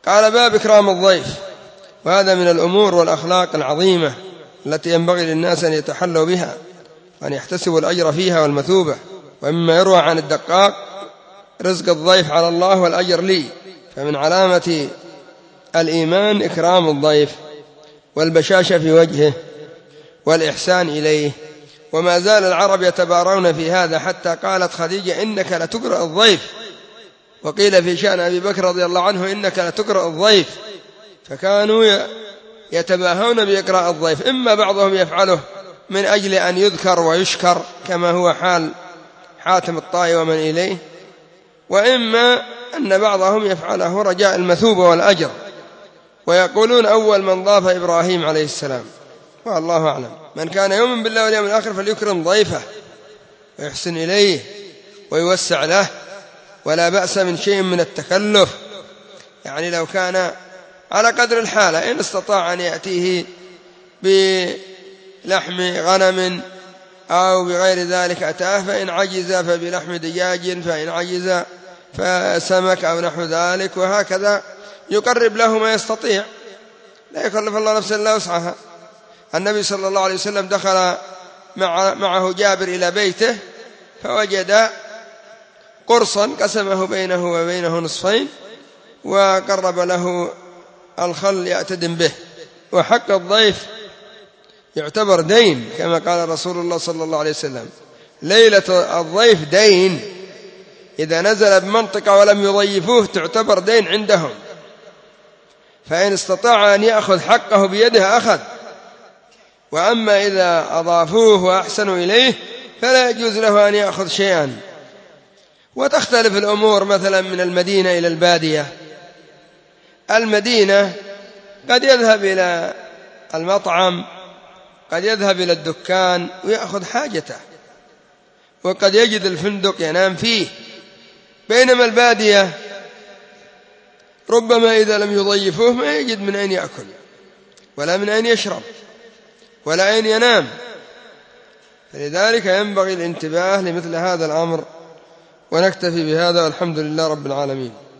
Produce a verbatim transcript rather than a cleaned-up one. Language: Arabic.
قال: باب إكرام الضيف. وهذا من الأمور والأخلاق العظيمة التي ينبغي للناس أن يتحلوا بها وأن يحتسبوا الأجر فيها والمثوبة. ومما يروى عن الدقاق: رزق الضيف على الله والأجر لي. فمن علامة الإيمان إكرام الضيف والبشاشة في وجهه والإحسان إليه. وما زال العرب يتبارون في هذا، حتى قالت خديجة: إنك لتقرأ الضيف. وقيل في شأن أبي بكر رضي الله عنه: إنك لتقرأ الضيف. فكانوا يتباهون بإقراء الضيف، إما بعضهم يفعله من أجل أن يذكر ويشكر كما هو حال حاتم الطائي ومن إليه، وإما أن بعضهم يفعله رجاء المثوبة والأجر، ويقولون: أول من ضاف إبراهيم عليه السلام. والله أعلم. من كان يؤمن بالله واليوم الآخر فليكرم ضيفه ويحسن إليه ويوسع له، ولا بأس من شيء من التكلف، يعني لو كان على قدر الحالة، إن استطاع أن يأتيه بلحم غنم أو بغير ذلك أتاه، فإن عجز فبلحم دجاج، فإن عجز فسمك أو نحو ذلك، وهكذا يقرب له ما يستطيع، لا يكلف الله نفسا إلا وسعها. النبي صلى الله عليه وسلم دخل مع معه جابر إلى بيته، فوجد قرصا قسمه بينه وبينه نصفين، وقرب له الخل يعتدم به. وحق الضيف يعتبر دين، كما قال رسول الله صلى الله عليه وسلم: ليلة الضيف دين، إذا نزل بمنطقة ولم يضيفوه تعتبر دين عندهم، فإن استطاع أن يأخذ حقه بيده أخذ. وأما إذا أضافوه وأحسنوا إليه فلا يجوز له أن يأخذ شيئا. وتختلف الأمور مثلا من المدينة إلى البادية. المدينة قد يذهب إلى المطعم، قد يذهب إلى الدكان ويأخذ حاجته، وقد يجد الفندق ينام فيه. بينما البادية ربما إذا لم يضيفوه ما يجد من أين يأكل ولا من أين يشرب ولا أين ينام. فلذلك ينبغي الانتباه لمثل هذا الأمر. ونكتفي بهذا، والحمد لله رب العالمين.